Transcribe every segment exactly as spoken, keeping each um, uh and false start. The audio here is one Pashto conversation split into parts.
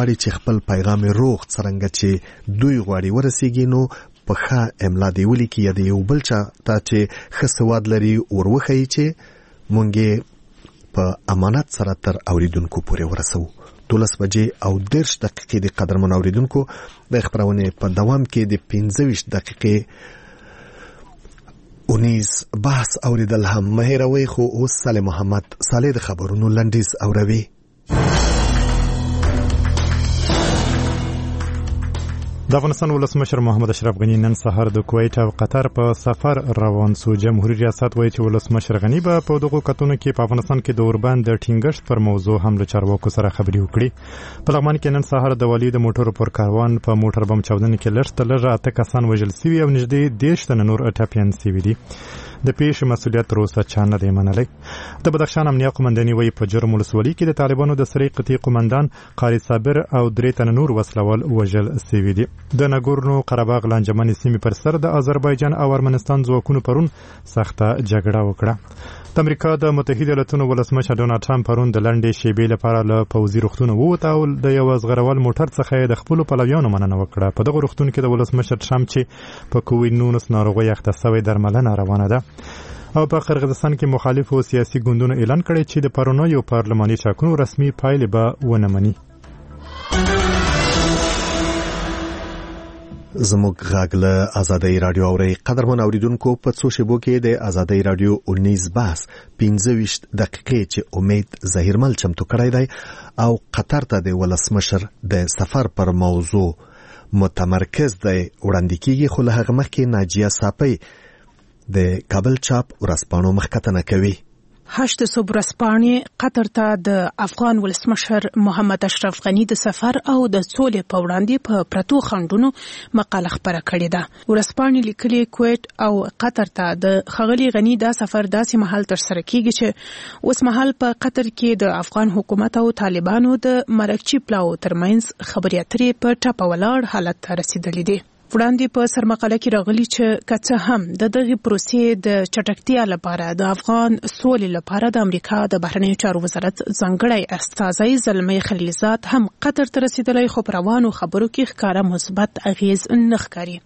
غواړي چې خپل پیغام روغ څرنګه چې دوی غواړي ورسیږي نو په ښه املا دی ولیکي یا د یو بل چا ته چې ښه سواد لري وروښیي چې مونږ په امانت سره تر اوریدونکو پورې ورسوو. دولس بجې او دېرش دقیقې د قدرمن اوریدونکو د خبرونې په دوام کې د پنځه ویشت دقیقې اونیز بحث اوریدل هم مهیروي. خو اوس صالح محمد صالح د خبرونو لنډیز اوروي. د افغانستان ولسمشر محمد اشرف غنی نن سهار د کویت او قطر په سفر روان سو. جمهوریت ریاست وایي چې ولسمشر غنی به په دغه کتونو کې په افغانستان کې د اوربند د ټینګښت پر موضوع هم له چارواکو سره خبرې وکړي. په لغمان کې نن سهار د والي د موټرو پر کاروان په موټر بم چاودنې کې لږ تر لږه اته کسان وژل شوي او نږدې دېرش تنه نور ټپیان شوي دي. د پیښې مسؤلیت تر اوسه چا نه دی منلی. د بدخشان امنیه قومنداني وایي په جرم ولسوالۍ کې د طالبانو د سرې قطعي قومندان قاری صابر او درې تنه نور وسلوال وژل شوي دي. د ناګورنو قرهباغ لانجمنې سیمې پر سر د آذربایجان او ارمنستان ځواکونو پرون سخته جګړه وکړه. د امریکا د متحده ایالاتونو ولسمشر ډونالډ ټرمپ پرون د لنډې شیبې لپاره له پوځي روغتون ووت او د یو زغرول موټر څخه د خپلو پلویانو مننه وکړه. په دغه روغتون کې د ولسمشر ټرمپ چې په کووډ نولس ناروغۍ اخته شوی درملنه روانه ده. او په قرغیزستان کې مخالفو سیاسي ګوندونو اعلان کړی چې د پرونیو پارلماني ټاکنو رسمي پایلې به ونه مني. زموږ غږ له آزادۍ رادیو اوري. قدرمن اوریدونکو په څو شیبو کې د آزادۍ رادیو اونیز بحث پنځه ویشت دقیقې چې امید ظهیرمل چمتو کړی دی او قطر ته د ولسمشر د سفر پر موضوع متمرکز دی وړاندې کیږي. خو له هغه مخکې ناجیه صافی د کابل چاپ ورځپاڼو مخکتنه کوي. هشت صبح ورځپاڼې قطر ته د افغان ولسمشر محمد اشرف غنی د سفر او د سولې په وړاندې په پرتو خنډونو مقاله خپره کړې ده. ورځپاڼې لیکلي کویت او قطر ته د ښاغلي غنی دا سفر داسې مهال ترسره کیږي چې اوس مهال په قطر کې د افغان حکومت او طالبانو د مرکچي پلاو ترمنځ خبرې اترې په ټاپه ولاړ حالت ته رسیدلې دي. وړاندې په سرمقاله کې راغلي چې که څه هم د دغه پروسې د چټکتیا لپاره د افغان سولې لپاره د امریکا د بهرنیو چارو وزارت ځانګړی استازی زلمي خلیلزاد هم قطر ته رسیدلی، خو په روانو خبرو کې ښکاره مثبت اغیز نه ښکاري.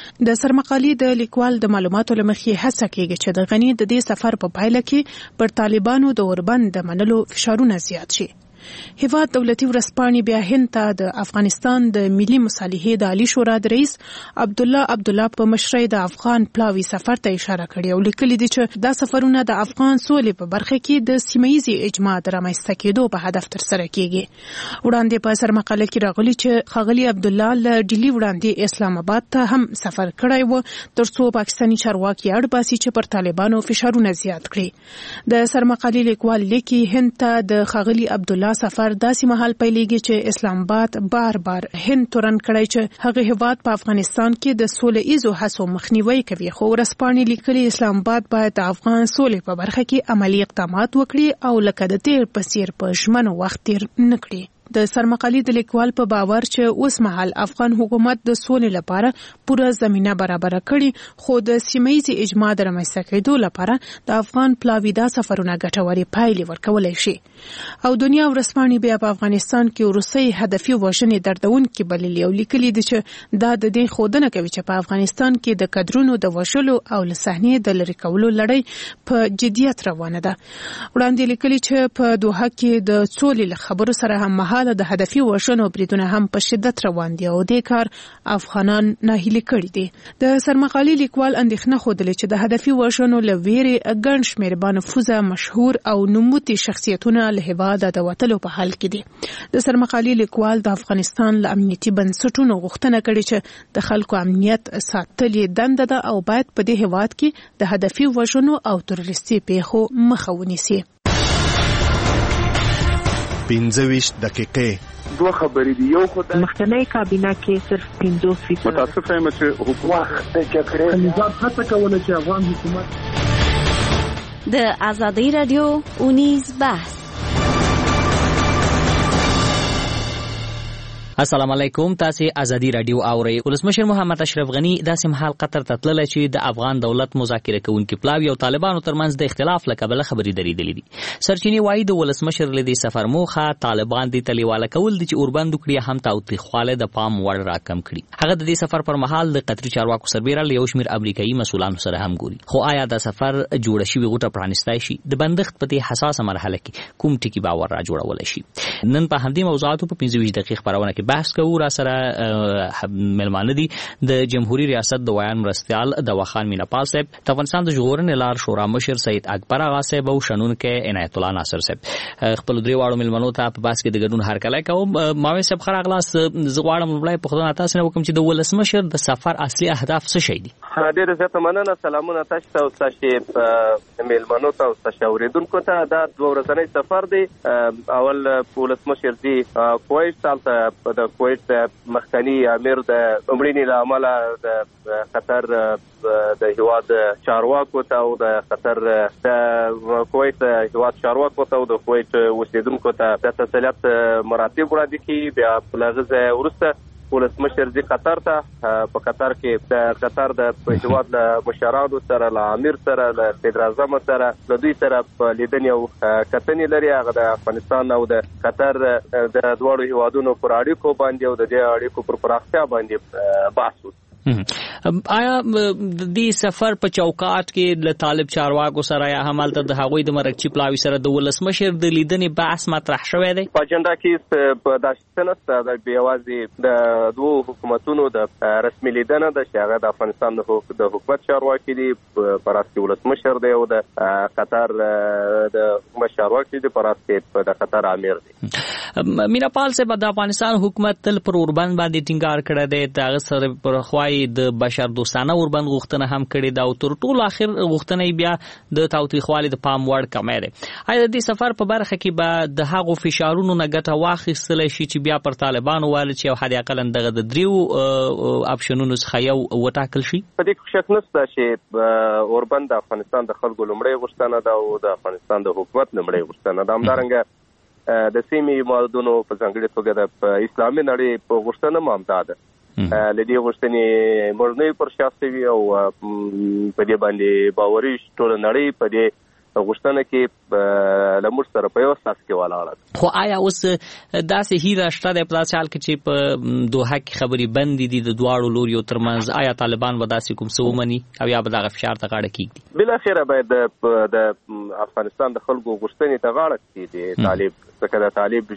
د سرمقالې د لیکوال د معلوماتو له مخې هڅه کېږي چې د غني د دې سفر په پایله کې پر طالبانو د اوربند د منلو فشارونه زیات شي. هیواد دولتي ورځپاڼې بیا هند ته د افغانستان د ملي مصالحې د عالی شورا د رئیس عبد الله عبد الله په مشرۍ د افغان پلاوي سفر ته اشاره کړې او لیکلي دي چې دا سفرونه د افغان سولې په برخه کې د سیمه‌ییزې اجماع د رامنځته کېدو په هدف ترسره کېږي. وړاندې په سرمقاله کې راغلي چې ښاغلي عبد الله له ډیلي وړاندې اسلام آباد ته هم سفر کړی و ترڅو پاکستاني چارواکي اړ باسي چې پر طالبانو فشارونه زیات کړي. د سرمقالې لیکوال لیکي هند ته د ښاغلي عبد الله سفر داسې مهال پیلېږي چې اسلام آباد بار بار هند تورن کړی چې هغه هیواد په افغانستان کې د سوله ایزو هڅو مخنیوي کوي. خو ورځپاڼې لیکلي اسلام آباد باید د افغان سولې په برخه کې عملی اقدامات وکړي او لکه د تیر په څیر په ژمنو وخت تیر نه کړي. د سرمقالې د لیکوال په باور چې اوس مهال افغان حکومت د سولې لپاره پوره زمينه برابر کړي، خو د سیمه‌ییزې اجماع د رامنځته کېدو لپاره د افغان پلاوي دا سفرونه ګټورې پایلې ورکولی شي. او دنیا ورځپاڼې بیا په افغانستان کې وروستۍ هدفي وژنې دردونکې بللي او لیکلي دي چې دا د دې ښودنه کوي چې په افغانستان کې د کډرونو د وژلو او له صحنې د لرې کولو لړۍ په جدیت روانه ده. وړاندې لیکلي چې په دوحه کې د سولې له خبرو سره هم مهال د هدفي وژنو بریدونه هم په شدت روان دي او دې کار افغانان ناهیلي کړي دي. د سرمقالې لیکوال اندېښنه ښودلې چې د هدفي وژنو له ویرې ګڼ شمېر بانفوذه مشهور او نوموتي شخصیتونه له هېواده د وتلو په حال کې دي. د سرمقالې لیکوال د افغانستان له امنیتي بنسټونو غوښتنه کړې چې د خلکو امنیت ساتل یې دنده ده او باید په دې هېواد کې د هدفي وژنو او تروریستي پیښو مخه ونیسي. پنځه ویشت دقیقې دوه خبرې دي. یو خو د مخکنۍ کابینه کې صرف پنځوس فیصد متاسفه یم چې حکومت د جګړې نظام هڅه کوله چې افغان حکومت د آزادۍ رادیو اونیز بحث. السلام علیکم. تاسو ازادي رادیو اورئ. ولسمشر محمد اشرف غنی داسې مهال قطر ته تللی چې د افغان دولت مذاکره کوونکي پلاوی او طالبانو ترمنځ د اختلاف له کبله خبرې درېدلې دي. سرچینې وایي د ولسمشر له دې سفر موخه طالبان دي تلیواله کول دي چې اوربند کړي هم تاوتریخواله د پام وړ راکم کړي. هغه د دې سفر پر مهال د قطري چارواکو سربېره له یو شمېر امریکایي مسؤلانو سره هم ګوري. خو آیا د سفر جوړ شوی غوټه پرانیستای شي؟ د بندښت په دې حساسه مرحله کې کوم ټکی باور را جوړول شي؟ نن په همدې موضوعاتو په پنځه ویشت دقیقې خبرونه کې بحث کوو. را سره ملمانه دي د جمهوریت ریاست د ویان مرستيال د وخان میناپال صاحب، د افغانستان د ژغورنې لار شورا مشر سید اکبر اغا صاحب او شنونکې عنایت الله ناصر صاحب. خپل درې واړو ملمنو ته په باس کې د ګډون هرکلی کوم. ماوي صاحب خره اغلاس زغواړم مبلای په خدای تاسو نه وکم چې د ولسمشر د سفر اصلي اهداف څه شي دي؟ ډېر زیات مننه. سلامونه تاسو ته او تاسو ملمنو ته او تاسو اوریدونکو ته. دا دوه ورځنی سفر دی. اول ولسمشر دی کویت ته د کویت مخکنی امیر د عمرینی له امله د قطر د هیواد چارواکو ته او د قطر د کویت هیواد چارواکو ته او د کویت اوسیدونکو ته د تسلیت مراتب وړاندې کړي. بیا په لغزه وروسته ولسمشر دی قطر ته په قطر کې د قطر د هیواد له مشرانو سره له امیر سره له صدر اعظم سره له دوی سره په لیدنې او کتنې لري. هغه د افغانستان او د قطر د دواړو هیوادونو پر اړیکو باندې او د دې اړیکو پر پراختیا باندې بحث وشو. آیا د دې سفر په چوکاټ کې له طالب چارواکو سره یا همالته د هغوی د مرکچی پلاوی سره د ولسمشر د لیدنې بحث مطرح شوی دی؟ په اجنډا کې په داسې نسته د بیوازي د دوه حکومتونو د رسمي لیدنه د شاغه د افغانستان د حکومت چارواکي دی پراستی ولسمشر دی او د قطر د حکومت چارواکي دی پراستی د قطر امیر دی. میناپال صاحب د افغانستان حکومت تل پر اوربند باندې ټینګار کړی دی. دا سره پر خوای د بشر دوستانه اوربند غوښتنه هم کړې ده او تر ټولو اخر غوښتنه بیا د تاوتریخوالي د پام وړ کمې ده. آیا د دې سفر په برخه کې به د هغو فشارونو نه ګټه واخیستلی شي چې بیا پر طالبانو وارد شي او حد اقل دغه د دریو اپشنونو څخه یو وټاکل شي؟ په دې کې شک نشته چې اوربند د افغانستان د خلکو لومړی غوښتنه ده او د افغانستان د حکومت لومړی غوښتنه ده. همدارنګه د سیمې مادونو په ځانګړي توګه د اسلامي نړۍ په غوښتنه مامتا ده. لدې غوښتنې مړنۍ پر شخصي او په دې باندې باوري ټول نړۍ په دې غوښتنه کې لمر سره په یو اساس کې ولاړه. خو آیا اوس داسې هیله شته د پلاسال کې چې په دوحه کې خبرې بندې دي د دواړو لوریو ترمنځ؟ آیا طالبان به داسې کوم څه ومني او یا به دغه فشار ته غاړه کېږدي؟ بالاخره باید د افغانستان د خلکو غوښتنې ته غاړه کېږدي. طالب ځکه د طالب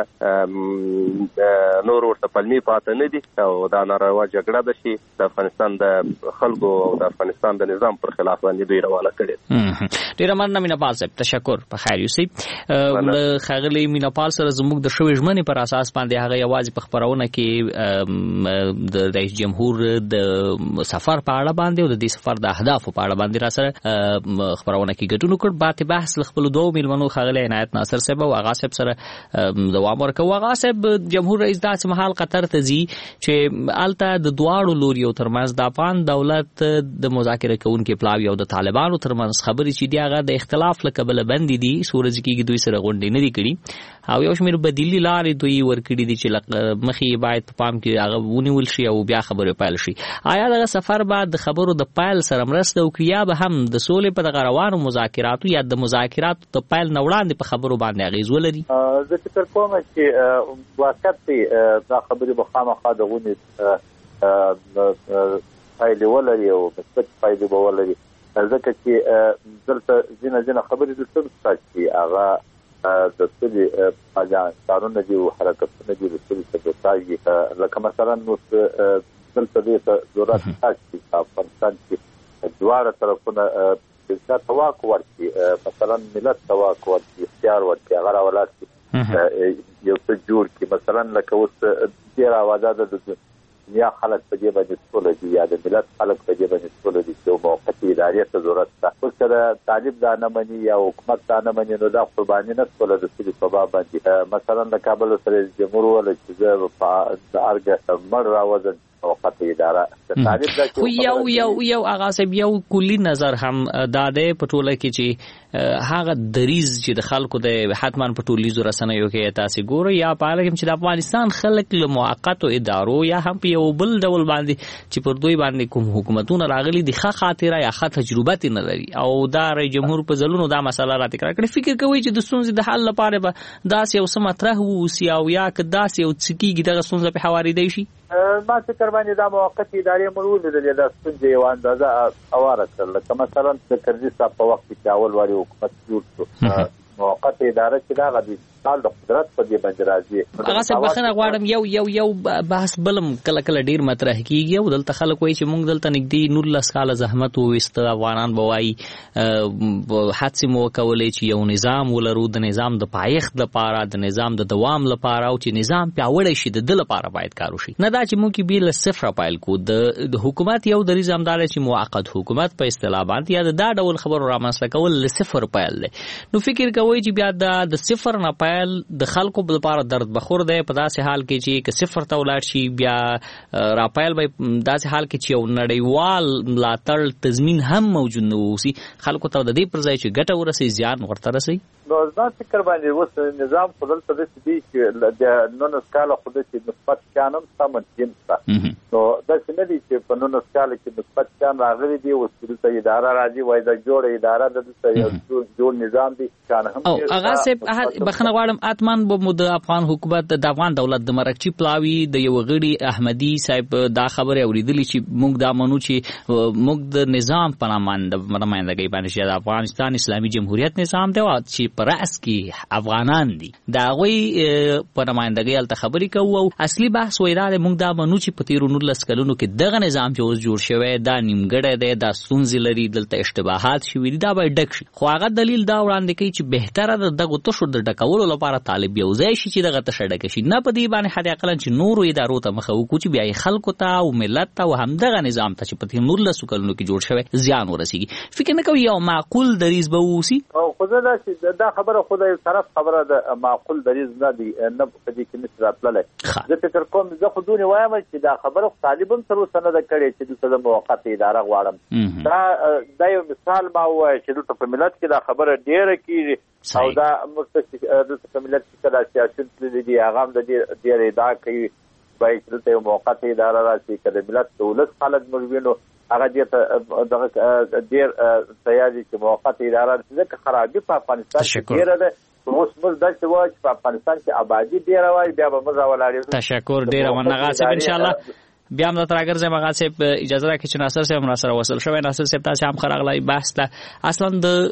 جګړه نور ورته پلمې پاته نه دي او دا ناروا جګړه ده چې د افغانستان د خلکو او د افغانستان د نظام پر خلاف باندې دوی روانه کړې. ډېره مننه میناپال صاحب. تشکر. په خیر یوسئ. ښاغلي میناپال سره زموږ د شوې ژمنې پر اساس باندې هغه یوازې په خپرونه کې د رئیس جمهور د سفر په اړه باندې او د دې سفر د اهدافو په اړه باندې را سره خپرونه کې ګډون وکړ. بات بحث له خپلو دوو مېلمنو ښاغلي عنایت ناصر صاحب او هغه صاحب سره دوام ورکوو. هغه صاحب جمهور رئیس داسې مهال قطر ته ځي چې هلته د دواړو لوریو ترمنځ د افغان دولت د مذاکره کوونکي پلاوي او د طالبانو ترمنځ خبرې چې دي هغه د اختلاف له کبله بندې دي. سورج کېږي دوی سره غونډې نه دي کړي او یو شمېر بدیلي لارې دوی ورکړي دي چې مخې باید په پام کې هغه ونیول شي او بیا خبرې پیل شي. آیا دغه سفر به د خبرو د پیل سره مرسته وکړي یا به هم د سولې په دغه روانو مذاکراتو یا د مذاکراتو د پیل نه وړاندې په خبرو باندې اغېز ولري؟ زه فکر کوم چې واقعیت دی دا خبرې به خامخا د غونډې پایلې ولري او مثبت پایلې به ولري. ځکه چې دلته ځینې ځینې خبرې دلته شته چې هغه د سولې کارونه دي او حرکتونه دي د سولې سکرټرۍ لکه مثلا نو دلته دې ته ضرورت شته چې په افغانستان کې دواړه طرفونه د تواک ورکړي، مثلا ملت تواک ورکړي، اختیار ورکړي، هغه راولاړ شي یو څه جوړ کړي. مثلا لکه اوس ډېره آوازه ده د دنیا خلک په دې باندې سوله دي یا د ملت خلک په دې باندې سوله دي چې یو موقتي ادارې ته ضرورت شته. اوس که د طالب دا نه مني یا حکومت دا نه مني نو دا قرباني نه سوله د سولې په باب باندې. مثلا د کابل سره جمهور وویل چې زه د ارګ مړ راوځم موقته اداره تعریف دا خو یو یو یو هغه سب یو کلی نظر هم داده پټوله کې چې هغه دریز چې د خلکو د حتمان پټولیزو رسنیو کې تاسو ګورو یا پاله کې چې د افغانستان خلک له موقتو ادارو یا هم په یو بل ډول باندې چې پر دوی باندې کوم حکومتونه راغلي د ښه خاطره یا ښه تجربه نه لري او دا رئیس جمهور په ځلونو دا مسله را تکرار کړي. فکر کوي چې د ستونزې د حل لپاره به داسې یو څه مطرح ووسي او یا که داسې یو څه کېږي دغه ستونزه په هوارېدی شي. ما فکر باندې دا موقتې ادارې موږ ولیدلې دا ستونزې یوه اندازه هواره کړل. لکه مثلا د کرزي صاحب په وخت کې اول واري حکومت جوړ شو موقتې اداره چې دا غوښتل د قدرت په دې باندې راځي. هغه څه بخنه غواړم یو یو یو بحث بلم کله کله ډیر مطرح کیږي او دلته خلک وایي چې موږ دلته نږدې نولس کاله زحمت وویست افغانان به وایي حادثې مو وکولې چې یو نظام ولرو د نظام د پایښت لپاره د نظام د دوام لپاره او چې نظام پیاوړی شي د دل لپاره باید کار وشي نه دا چې موږ به له صفر پایل کو د حکومت یو د نظام دار چې موقت حکومت په اصطلاح باندې یا دا ډول خبرو رامنځته کول له صفر پایل دی. نو فکر کوي چې بیا د صفر نه د خلکو لپاره درد بخور دی په داسې حال کې چې که صفر ته ولاړ شي بیا راپایل به داسې حال کې چې یو نړیوال ملاتړ تضمین هم موجود نه ووسي خلکو ته د دې پر ځای چې ګټه ورسي زیان ورته رسي. نو زما فکر باندې اوس نظام خو دلته داسې دی چې د نولس کاله خو داسې مثبت شیان هم شته منفي هم شته. نو داسې نه دي چې په نولس کاله کې مثبت شیان راغلي دي اوس دلته اداره راځي وایي دا جوړه اداره ده دلته یو جوړ نظام دی شیان هم او هغه صاحب بخنه غواړم اتمان به مو د افغان حکومت د افغان دولت د مرکچی پلاوی د یو غړي احمدي صاحب دا خبره اوریدلی چې موږ دا منو چې موږ د نظام په نامه نمائندګي باندې چې د افغانستان اسلامي جمهوریت نظام دی او چې پر اس کې افغانان دي دا غوي په نمائندګي الته خبرې کوو او اصلي بحث وای دا موږ دا منو چې په تیرو نولس کلونو کې دغه نظام چې اوس جوړ شوی دا نیمګړی دی دا ستونزې لري دلته اشتباهات شوي دي دا به ډک شي. خو هغه دلیل دا وړاندې کوي چې بهتره ده دغه تشو د ډکولو لپاره طالب یو ځای شي چې دغه تشه ډکه شي نه په دې باندې حد اقل چې نورو ادارو ته مخه وکړو چې بیا خلکو ته او ملت ته او همدغه نظام ته چې په تیر نولسو کلونو کې جوړ شوی زیان ورسیږي. فکر نه کوي یو معقول دریز به ووسي او خو دا چې دا خبره خو د طرف خبره د معقول دریز نه دی نه په دې کې نشي راتللی. زه فکر کوم زه خو دونې وایم چې دا خبره طالب هم تر اوسه نه ده کړې چې دلته د موقته اداره غواړم. دا دا یو مثال ما ووایه چې دلته په ملت کې دا خبره ډېره کېږي او دا موږ دلته په ملت کې کله سیاسیون تللي دي هغه هم د دې ډېر ادعا کوي باید چې دلته یو موقته اداره راشي که د ملت د ولس خلک موږ وینو هغه دې ته دغه ډېر تیار دي چې موقته اداره راشي ځکه خرابي په افغانستان کې ډېره ده. اوس موږ داسې وایو چې په افغانستان کې آبادي ډېره وایي بیا به موږ راولاړېږو. تشکر ډېره ونغه صاحب انشاءالله بیا هم درته راګرځم هغه صاحب اجازه راکړئ چې ناصر صاحب را سره وصل شوی. ناصر صاحب تاسو هم خراغلی بحث ته اصلا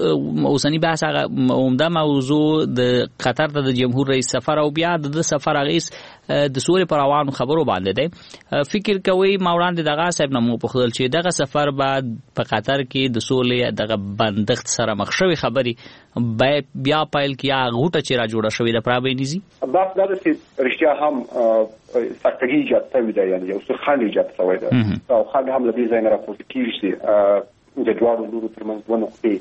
د اوسنی بحث هغه عمده موضوع د قطر ته د جمهور رئیس سفر او بیا د سفر هغه د سولې پر روانو خبرو باندې دی. فکر کوي ما وړاندې دغه صاحب نه مو پوښتل چې دغه سفر بعد په قطر کې د سولې دغه بندښت سره مخ شوی خبرې بیا پایل کې هغه غوټه چې را جوړه شوې ده پرابینیزي بس دا چې رښتیا هم سختګي ایجاد شوې ده یعنې یو څه خنډ ایجاد شوی ده او خنډ هم له دې ځای نه راپورته کېږي چې د دواړو لورو ترمنځ دوه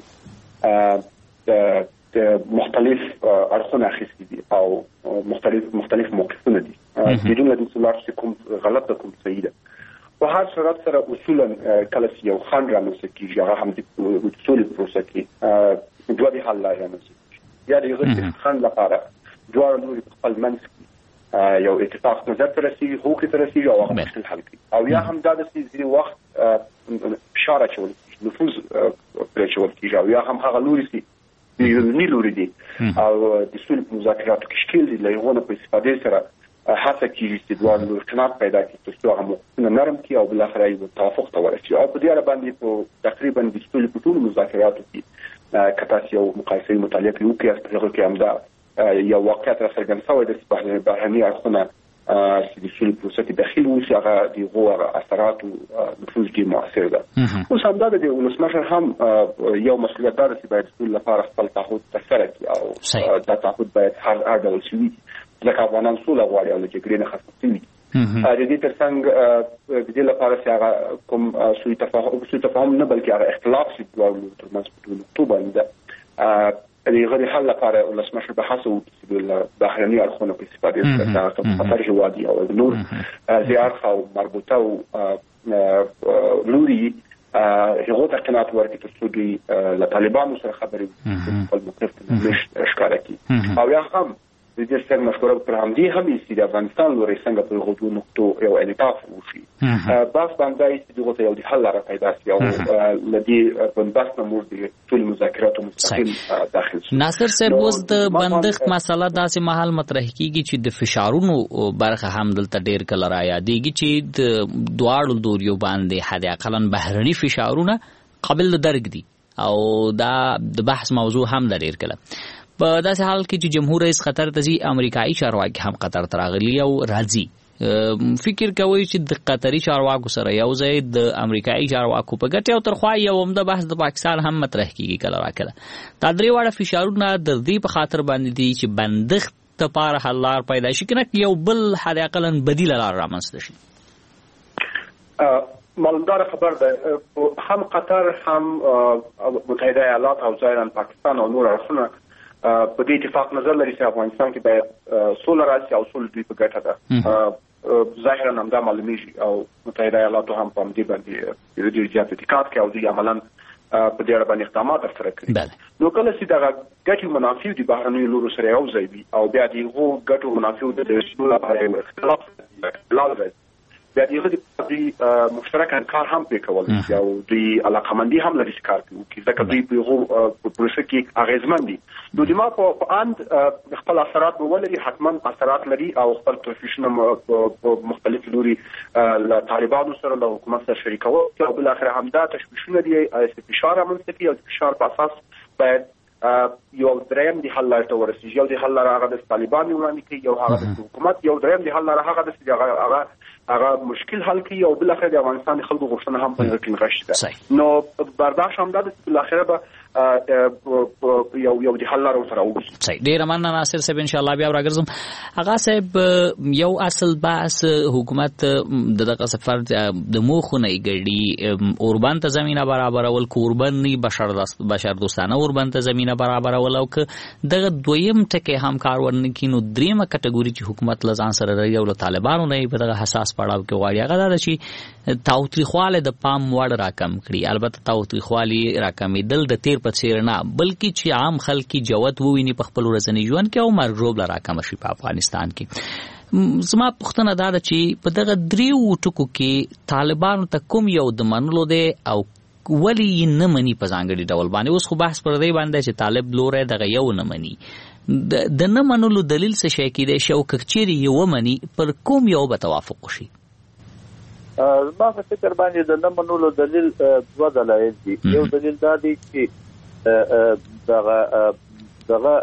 نقطې د مختلف اړخونه اخیستي دي او مختلف مختلف موقفونه دي بدون له دې چې لاړ شي کوم غلط ده کوم صحیح ده. په هر صورت سره اصولا کله چې یو خنډ رامنځته کېږي هغه هم د سولې پروسه کې دوه د حل لارې رامنځته کېږي یا د هغه خنډ لپاره دواړه لوري په خپل منځ کې یو اتفاق نظر ته رسېږي هغوی ته رسېږي او هغه مشکل حل کوي او یا هم دا داسې ځینې وخت فشار اچول کېږي نفوذ پرې اچول کېږي او یا هم هغه لوري چې یونی لوري دي او د سولې په مذاکراتو کې شکل دي له هغو نه په استفادې سره هڅه کېږي چې دواړه لوري قناعت پیدا کړي تر څو هغه موقفونه نرم کړي او بالاخره یو توافق ته ورسېږي او په دې اړه باندې په تقریبا د سولې په ټولو مذاکراتو کې که تاسو یو مقایسې مطالعه کوئ وکړئ په هغه کې همدا یو واقعیت راڅرګند شوی دی چې بهرني اړخونه چې د سولې پروسه کې داخل اوسي هغه د هغو اثرات او نفوذ ډېر مؤثر ده. اوس همدا د ولسمشر هم یو مسؤلیت دا ده چې باید سولې لپاره خپل تعهد ترسره کړي او دا تعهد باید هر ډول شوي ځکه افغانان سوله غواړي او له جګړې نه خسته شوي دي. د دې ترڅنګ د دې لپاره چې هغه کوم سوء تفاهم سوء تفاهم نه بلکې هغه اختلاف چې دواړو ترمنځ په ټولو باندې ده د غیر حل لپاره ولسمشر به هڅه وکړي د بهرني اړخونو په استفادې سره خطر هوادي او نور زیات او مربوطه او لوري هغه ته قناعت ورکړي تر څو دوی له طالبانو سره خبرې وکړي خپل موقف ته ښکاره کړي او یا هم د دې سره مشوره پر همدې هم چې د افغانستان لوري څنګه په غوډو نقطو یو انعطاف وشي بس باندې چې دغه یو د حل لپاره پیدا شي او لدی بندښت نمور دي ټول مذاکرات مستقیم داخل شي. ناصر صاحب اوس د بندښت مسله داسې محل مطرح کیږي چې د فشارونو برخه هم دلته ډیر کله را یادېږي چې د دواړو دوریو باندې حد اقل بهرني فشارونه قابل درک دي او دا د بحث موضوع هم د ډیر کله په داسې حال کې چې جمهور رئیس قطر ته ځي امریکایي چارواکي هم قطر ته راغلي او راځي فکر کوي چې د قطري چارواکو سره یو ځای د امریکایي چارواکو په ګټه او ترخوا یو عمده بحث د پاکستان هم مطرح کیږي کله راکله دا درې واړه فشارونه د دې په خاطر باندې دي چې بندښت لپاره حل لار پیدا شي کنه یو بل حد اقل بدیل لار رامنځته شي. معلومدار خبر ده هم قطر هم متحده ایالات او ظاهرا پاکستان او نور اړخونه په دې اتفاق نظر لري چې افغانستان کې باید سوله راشي او سوله دوی په ګټه ده ظاهرا همدا معلومیږي او متحده ایالاتو هم په دې باندې ډېر زیات اعتقاد کوي او دوی عملاً په دې اړه باندې اقدامات ترسره کړي. نو کله چې دا ګټې منافع دي بهرنیو لورو سره یو ځای وي او بیا دغه ګټو منافع د سوله لپاره اختلاف لازم بیا دغه د مشترک کار هم وکول او د علاقمندي هم لري کار کوي ځکه دوی په پروسه کې اغیزمن دي. نو د ما په اند خپل اثرات ولري حتما اثرات لري او خپل پروفیشنل مختلف لوري له طالبانو سره له حکومت سره شریکو او بل اخر همدا تشویشونه دي چې فشار منځتي او فشار په اساس باید یو دریم د حل لاره ورسیږي یو د حل لاره هغه د طالبانو وړاندې کوي یو هغه د حکومت یو دریم د حل لاره هغه د هغه هغه مشکل حل کوي او بل اخر د افغانستان خلکو غوښتنه هم په کې نغښتي نو برداشت هم د بل اخر به یو یو د حل لاره سره وګوري. صحیح ډیر مننه ناصر صاحب ان شاء الله بیا راګرځم. هغه صاحب یو اصل بحث حکومت دغه سفر د موخونه ګړي اوربان ته زمينه برابرول کوربن ني بشر بشر دوستانه اوربان ته زمينه برابرول او ک دغه دویم ټکي هم کار ورنکینو دریمه کټګوري چې حکومت لزان سره لري او طالبانو نه په دغه حساس پړاو کې غواړي هغه دا چې تاوتریخواله د پام وړ راکم کړي. البته تاوتریخوالي راکمې دل د تیر په څیر نه بلکې چې عام خلک جوت وویني په خپل ورځنی ژوند کې او مرجوب راکم شي په افغانستان کې. زما پوښتنه دا ده چې په دغه دریو ټکو کې طالبانو ته کوم یو د منلو دی او ولی نه مني په ځانګړي ډول باندې. اوس خو بحث پر دی باندې چې طالب لوره دغه یو نه مني د نه منلو دلیل څه شي کېدای شي او کچېري یو مني پر کوم یو به توافق وشي. ما په فکر باندې د نه منلو دلیل دوه دلایل دي. یو دلیل دا دی چې دغه دغه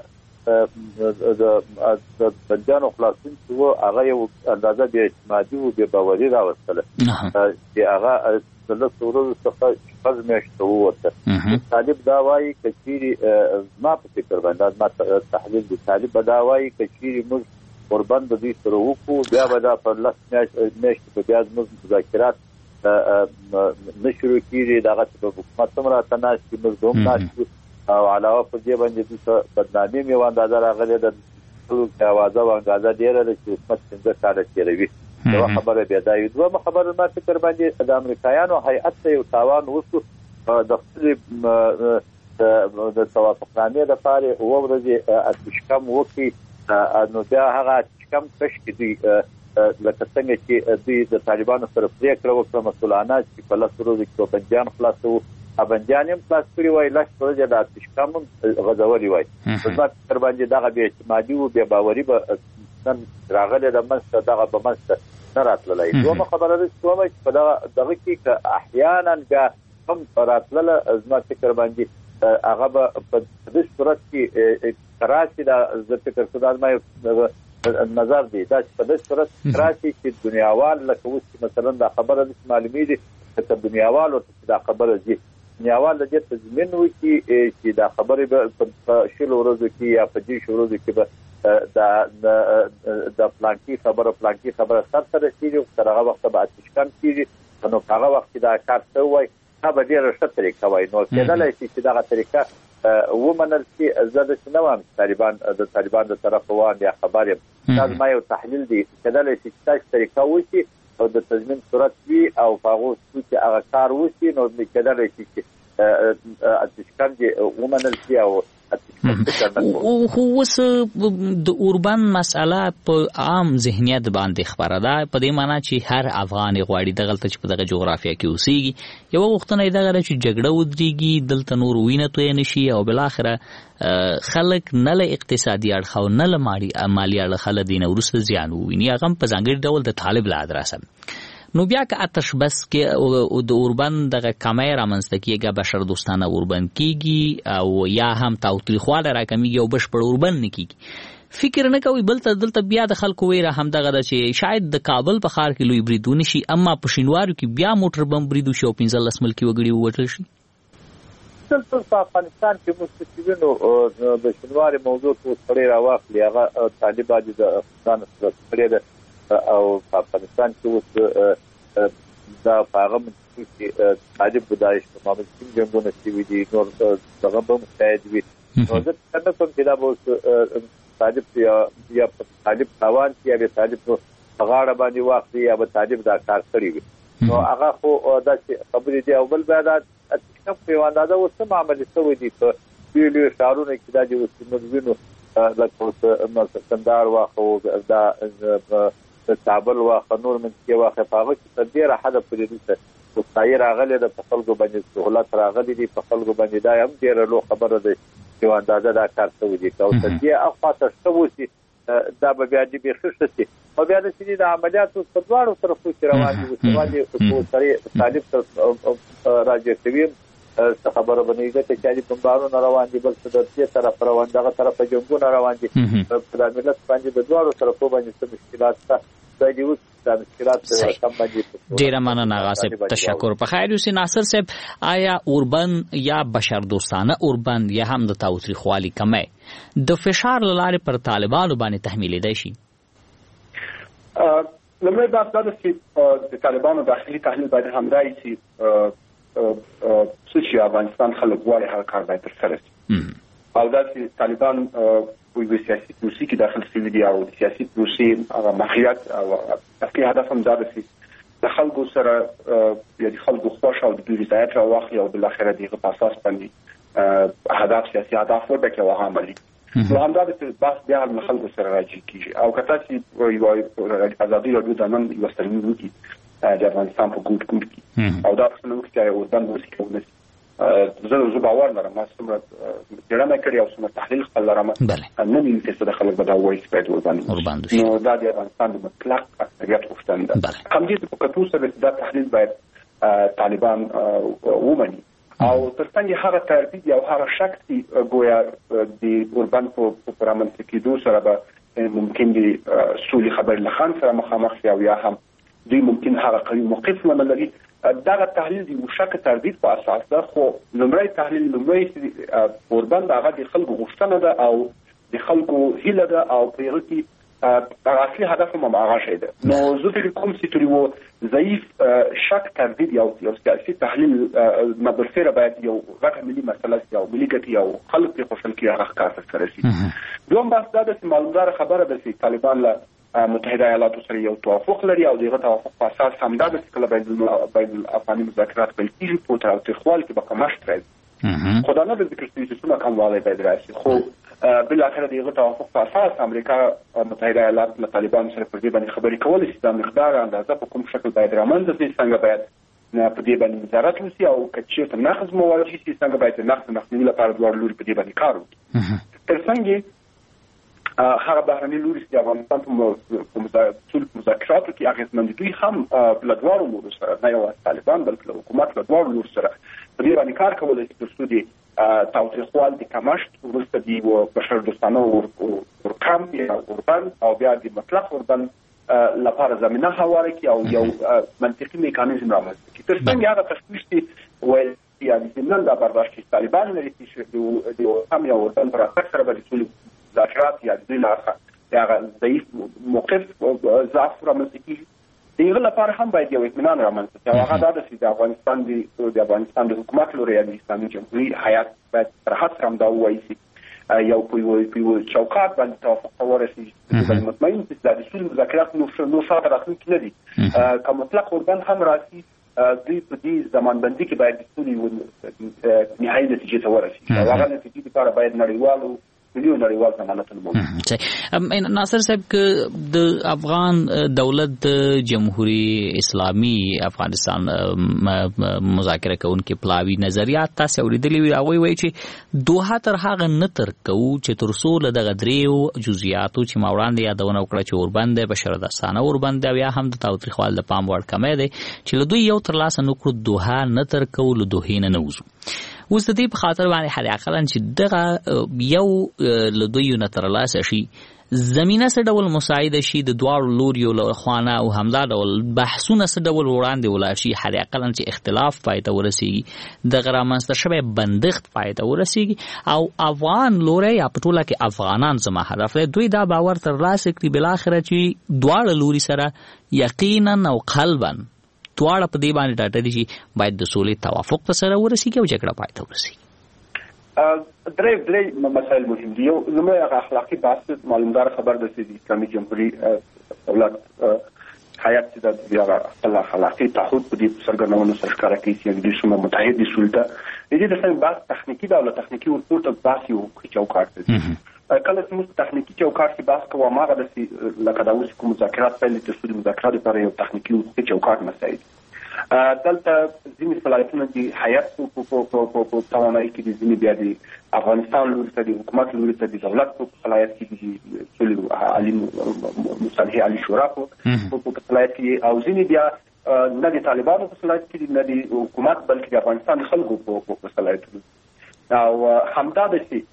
د بنجانو خلاصون چې هغه یو اندازه بیا اعتمادي او بیا باوري راوستله چې هغه د لسو ورځو څخه شپږ میاشتې ووته. طالب دا وایي که چیرې زما په فکر باندې ما تحلیل د طالب دا وایي که چیرې موږ قربان د دوی سره وکړو بیا به دا په لس میاشتې په بیا زموږ مذاکرات نه شروع کېږي دغه په حکومت هم راته ناست کړي موږ به هم ناست کړو او علاوه په دې باندې دوی ته بدنامي مې یوه اندازه راغلې ده ټولو اوازه او انګازه ډېره ده چې حکومت پنځه کاله تېروي. یوه خبره بیا دا وي. دویمه خبره ما فکر باندې د امریکایانو هیئت ته یو تاوان وشو د خپلې د توافقنامې دپاره اووه ورځې اتشکم وکړي نو بیا هغه اتشکم کشکې دوی لکه څنګه چې دوی د طالبانو سره پرېکړه وکړه مسؤلانه چې په لسو ورځو کې توپنجان خلاصوو ابنجان هم خلاص کړي وای لس ورځې د اتشکم هم غځولي وای. زما فکر باندې دغه بې اعتمادي و بې باوري به نن راغلی د منځته دغه به منځته نه راتللی. دومه خبره ده چې وایم چې په دغه دغه کې که احیانا بیا هم راتلله زما فکر باندې هغه به په دې صورت کې راشي دا زه فکر کوم دا زما نظر دی دا چې په دې صورت راشي چې دنیاوال لکه اوس چې مثلا دا خبره داسې معلومېږي چې دنیاوال ورته دا خبره ځي دنیاوال د دې تضمین وکړي چې دا خبرې به په شلو ورځو کې یا په دېرشو ورځو کې به د پلانکي خبره پلانکي خبره سرته رسېږي تر هغه وخته به اتشکم کېږي نو په هغه وخت کې دا کار څه ووایي هغه به ډېره ښه طریقه وایي. نو کېدلی شي چې دغه طریقه ومنل چې زه د شنوام طالبان د طالبان د طرف وان یا خبر یم دا ما یو تحلیل دی کله چې تاسو طریقه وشي او د تضمین صورت وي او هغه چې هغه کار وشي نو کله چې اتشکان دي ومنل شي او خو اوس د اوربان مسله په عام ذهنیت باندې خبره ده په دې معنی چې هر افغان غواړي دغلته چې په دغه جغرافیه کې اوسېږي یو وختونه دغه چې جګړه ودرېږي دلته نور وینه توی نشي او بل اخره خلک نه له اقتصادي اړخ او نه له مالي اړخ له دینه ورسره زیان وویني هغه په ځانګړي ډول د طالب له ادرسه نو بیا که آتش بس کې د اوربان دغه کمی رامنځته کېږي بشر دوستانه اوربان کېږي او یا هم تاوتریخواله راکمیږي او بشپړ اوربان نه کېږي فکر نه کوي بلته دلته بیا د خلکو ویره همدغه ده چې شاید د کابل په ښار کې لوی بریدونه شي اما په شینوارو کې بیا موټر بم برید وشي او پنځلس ملکي وګړي ووژل شي دلته په افغانستان کې مستقیمینو د شینواري موضوع څو سړی راواخلي هغه طالبان د افغانستان سره ده او په افغانستان کې اوس دا هغه چې طالب بدایش په مابین کې جنگونه شوي دي نور دغه به مستعد وي نو زه څنګه کوم چې دا به طالب یا طالب روان یا به طالب نو غاړه باندې واخلي یا به طالب دا کار کړی وي نو هغه خو دا چې خبرې دي او بل بیا دا چې په اندازه اوس هم عملي شوی دي په ویلو شعارونه کې دا چې اوس موږ وینو لکه اوس کندهار واخو دا کابل واخ نور من کې واخه پاغه چې تر ډیره حد پرې دي او خیر راغله د خلکو باندې سہولت راغلي دي په خلکو باندې دا هم ډیره لو خبره ده چې اندازه دا کار څه ودی او تر دې اخواته څه وسی دا به بیا دې بخښتي او بیا د سړي د عملیاتو په دواړو طرفو کې روان دي او سوالي او سړي طالب ته راځي کوي څه خبره بنېږي چې چې په بارونو روان دي بل څه د دې طرف روان دغه طرف جنگونه روان دي په د ملت باندې د دواړو طرفو باندې څه مشکلات شته ډیره مننه غاسب تشکر په خیر اوسې ناصر صاحب آیا اوربان یا بشر دوستانه اوربان یا هم د تاوتریخوالي کمه د فشار لاره پر طالبانو باندې تحمیل دی شي لمړی دا د چې د طالبانو داخلي تحلیل باید همدای شي چې افغانستان خلک غواړي هغه کار باید ترسره شي او دا چې طالبان په سیاسي پروسې کې داخل شوي دي او د سیاسي پروسې هغه ماهیت او اصلي هدف هم دا دی چې د خلکو سره یا د خلکو خوښ او د دوی رضایت راواخلي او بالاخره د هغه په اساس باندې اهداف سیاسي اهداف ورته کې عملي نو همدا د بحث بیا د خلکو سره راځي کیږي او کته چې یو ازادي راډیو د نن یو سترګې وکړي د افغانستان په ګوټ ګوټ کې او دا څنګه چې یو ځان ورسېږي زه زه باور لرم ما څومره جوړه کړی او څومره تحلیل خپل لرم نه مين چې څه خلک به دا وایي چې باید نو دا د افغانستان د مطلق اکثریت غوښتنه ده کوم دې په کتو سره دا تحلیل باید طالبان ومني او ترڅنګ هغه ترتیب او هغه شک چې ګویا د اوربان په پرامن کې دوه سره به ممکن دي سولې خبر لخان سره مخامخ شي او یا هم دوی ممکن هغه قوي موقف لري دغه تحلیل دی مشک تردید په اساس ده خو لمړی تحلیل لمړی اوربان دغه د خلکو غوښتنه ده او د خلکو هیله ده او په هغه کې اصلي هدف هم هغه شی ده نو زه فکر کوم چې تریو ضعیف شک تردید یو یو سیاسي تحلیل مبرسره باید یو غټه ملي مسله یو ملي ګټي او خلک په خوشحال کې هغه کار سره شي دوم بحث دا چې معلومدار خبره ده چې طالبان له متحده ایالاتو سره یو توافق لري او دغه توافق په اساس همدا د کله بین الافغاني مذاکرات پیل کیږي په تاوتریخوالي کې به کمښت راځي خو دا نه د ذکر شوي چې څومره کموالی باید راشي خو بالاخره دغه توافق په اساس امریکا متحده ایالات له طالبانو سره پر دې باندې خبرې کولی شي د مقدار اندازه په کوم شکل باید رامنځته شي څنګه باید په دې باندې نظارت وشي او که چېرته نقض موارد شي څنګه باید نقض مخنیوي لپاره دواړه لوري په دې باندې کار وکړي تر څنګه هغه بهرني لوري چې افغانستان په مذاکراتو کې اغېزمن دي هم له دواړو لورو سره نه یوازې طالبان بلکې له حکومت له دواړو لورو سره په دې باندې کار کولی شي تر څو د تاوتریخوالي د کمښت وروسته د بشر دوستانه اورکام یا اوربان او بیا د مطلق اوربان لپاره زمینه هواره کړي او یو منطقي میکانیزم رامنځته کړي تر څنګه هغه تشویش دي ویل یعنې نن دا برداشت چې طالبان لري چې د اورکام یا اوربان پر اساس سره به د مذاکرات یا د دوی لخوا هغه ضعیف موقف ضعف رامنځته کېږي دغه لپاره هم باید یو اطمینان رامنځته شي. هغه دا چې د افغانستان د افغانستان د حکومت لوري د اسلامي جمهوریت هیئت باید تر هڅه هم دا وایي چې یو په یو چوکاټ باندې توافق ورسېږي چې مطمئن چې د اصول مذاکرات نو شاته راتلونکي نه دي. که مطلق اوربند هم راسي دوی په دې زمانبندي کې باید د ټولې نهایي نتیجې ته ورسېږي. هغه نتیجې لپاره باید نړیوالو ملي نړیوال ضمانتونه موجود. ناصر صاحب که د افغان دولت د جمهوریت اسلامي افغانستان مذاکره کوونکي پلاوي نظریات تاسو اوریدلي وي، هغه وایي چې دوه تر هغه نه تر کوو چې تر څو له دغه دریو جزئیاتو چې ما وړاندې یادونه وکړه چې اوربند بشر داستانه اوربند یا هم د تاوتریخوال د پام وړ کمې دی چې له دوی یو تر لاسه نکړو دوه نه تر کوو له دوه نه نوځو. اوس د دې په خاطر باندې حد اقل چې دغه یو له دوی نه تر لاسه شي زمينه څه ډول مساعده شي د دواړو لوریو له خوانه او همدا ډول بحثونه څه ډول وړاندې ولاړ شي حد اقل چې اختلاف پای ته ورسیږي د غرامنځته شوی بندښت پای ته ورسیږي او افغان لوري یا په ټوله کې افغانان زما هدف دی دوی دا باور تر لاسه کړي بل اخره چې دواړه لوري سره یقینا او قلبا دواړه په دې باندې ډاټه دي چې باید د سولې توافق ته سره ورسیږي او جګړه پای ته ورسیږي. درې درې مسایل مهم دي. یو زموږ اخلاقي بحث معلومدار خبر ده چې د اسلامي جمهوریت دولت هیئت چې د خپل اخلاقي تعهد په دې سرګرمونو سره ښکاره کوي چې د شمه متحد دي سولته د دې د څنګه بحث تخنیکی دا له تخنیکی ورپورته بحث یو چوکاټ دی. کله چې موږ تخنیکی چوکاټ کې بحث کوو هغه د لکه دا اوس کوم مذاکرات پیل دي چې مذاکرات لپاره یو تخنیکی چوکاټ مسایل دلته ځینې صلاحیتونه دي هیئت په په توانایي کې دي ځینې بیا د افغانستان لوري ته د حکومت لوري ته د دولت په صلاحیت کې دي ټول عالي مصالحې عالي شورا په صلاحیت کې او ځینې بیا نه د طالبانو په صلاحیت کې دي نه د حکومت بلکې د افغانستان خلکو په صلاحیت کې او همدا د چې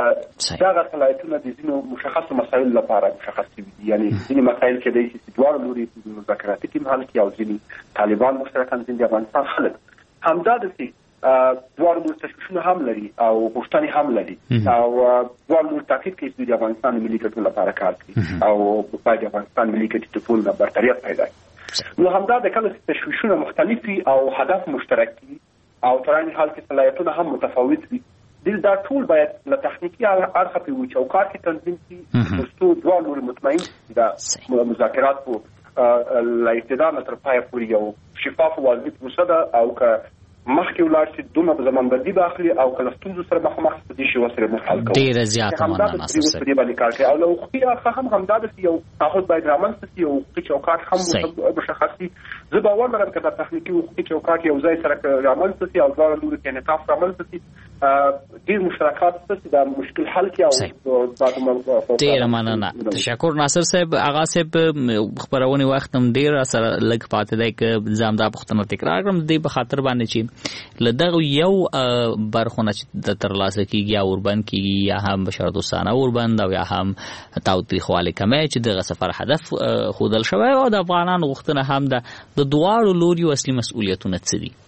دغه صلاحیتونه د ځینو مشخصو مسایلو لپاره مشخص دي. یعنی ځینې مسایل کې د دواړو لوري په مذاکراتي کې حل کې او ځینې طالبان مشترکاً ځینې د افغانستان خلک همدا د چې دواړو لوري تشویشونه هم لري او غوښتنې هم لري او دواړو لوري تاکید کوي چې د افغانستان ملي ګټو لپاره کار کوي او باید د افغانستان ملي ګټې ته ټول نه برتریت پیدا کړي. نو همدا د کله تشویشونه مختلف وي او هدف مشترک وي او تر این حال کې صلاحیتونه هم متفاوت وي دل دا ټول باید له تخنیکی اړخه په یو چوکاټ کې تنظیم شي ترڅو دواړو لوري مطمئن د مذاکرات په له ابتدا نه تر پایه پورې یو شفاف او واضح پروسه ده او که مخکې ولاړ شي دومره په زمانبندي به اخلي او که له ستونزو سره مخامخ په دې شی وسره مخ حل کوي. ډېره زیاته مننه ناصر صاحب. په دې باندې کار کوي او له حقوقي اړخه هم همدا ده چې یو تعهد باید رامنځته شي او حقوقي چوکاټ هم مشخص شي. زه باور لرم چې د تخنیکي حقوقي چوکاټ یو ځای سره رامنځته شي او دواړو لورو کې انعطاف رامنځته شي ډېر مشترکات څه د مشکل حل کې او ډېره مننه. تشکر ناصر صاحب. آغا صاحب خبرونه وخت هم ډېر سره لګ پاتې دی که زمدا پښتنه تکرار کړم دې په خاطر باندې چې لدغه یو برخونه چې د ترلاسه کیږي یا اوربند کیږي یا هم بشر دوستانه اوربند او یا هم تاوتریخواله کمې چې دغه سفر هدف خودل شوی او د افغانانو غوښتنه هم ده د دواړو لوري اصلي مسؤلیتونه څه دي.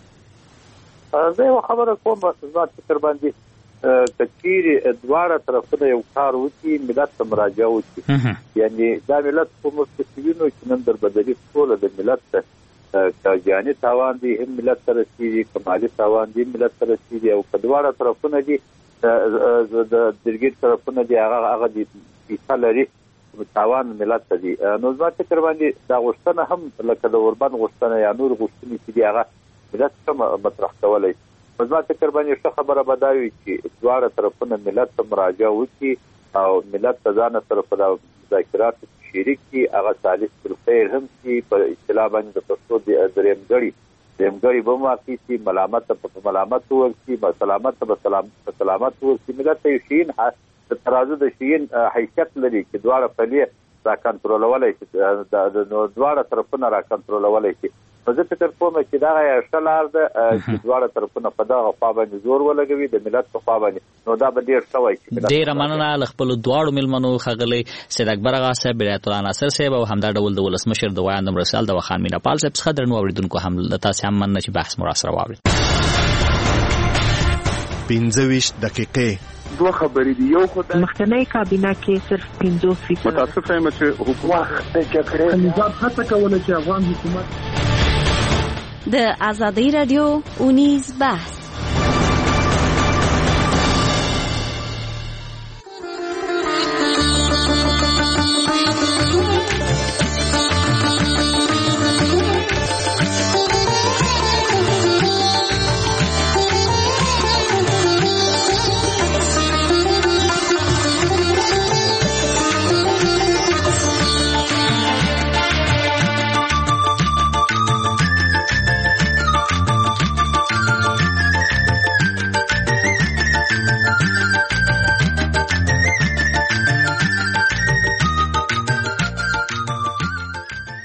زه یو خبره کوم په ځات فکر باندې کچیر دواړه طرفونه یو کار وکړي ملت ته مراجعه وکړي یعنی دا ملت په مستقیمو چې نن در بدلی ټول د ملت ته کاجانی تاوان دي هم ملت سره سي کمالي تاوان دي ملت سره سي او په دواړه طرفونه دي د درګیر طرفونه دي هغه هغه دي په لري تاوان ملت ته دي. نو ځکه تر باندې دا غوښتنه هم لکه د اوربند غوښتنه یا نور غوښتنې چې دي هغه ملت کوم مطرح کولای. ځکه تر باندې څه خبره بداوي چې دواړه طرفونه ملت ته مراجعه وکړي او ملت ته ځان سره په مذاکرات شریک کی هغه ثالث بالخير هم کی په اصطلاح باندې د پښتو د درېمګړي درېمګړي به واقعي چې ملامت په ملامت ورسي په سلامت په سلامت سلامت ورسي ملت ته شین د ترازو د شین حیثیت لري چې دواړه فعالیت را کنټرولولای شي د دواړه طرفونه را کنټرولولای شي. په دې فکر کوم چې دا یو شلار ده چې دواړه طرفونه په دغه خوا باندې زور ولګوي د ملت په خوا باندې نو دا به ډیر شوی چې ډیر مننه له خپل دواړو ملمنو خغلی سید اکبر آغا صاحب بیرات الله ناصر صاحب او همدا ډول د ولسمشر د وایاند مرسل د وخان مینا پال صاحب څخه درنو اوریدونکو هم تاسو هم مننه چې بحث مو را سره واوري. پنځه ویشت دقیقې دوه خبرې دي. یو خو د مخکنی کابینه کې صرف پنځوس فیصد متاسفه یم چې حکومت د جګړې نظام هڅه کوله چې افغان حکومت د آزادۍ رادیو اونیز بحث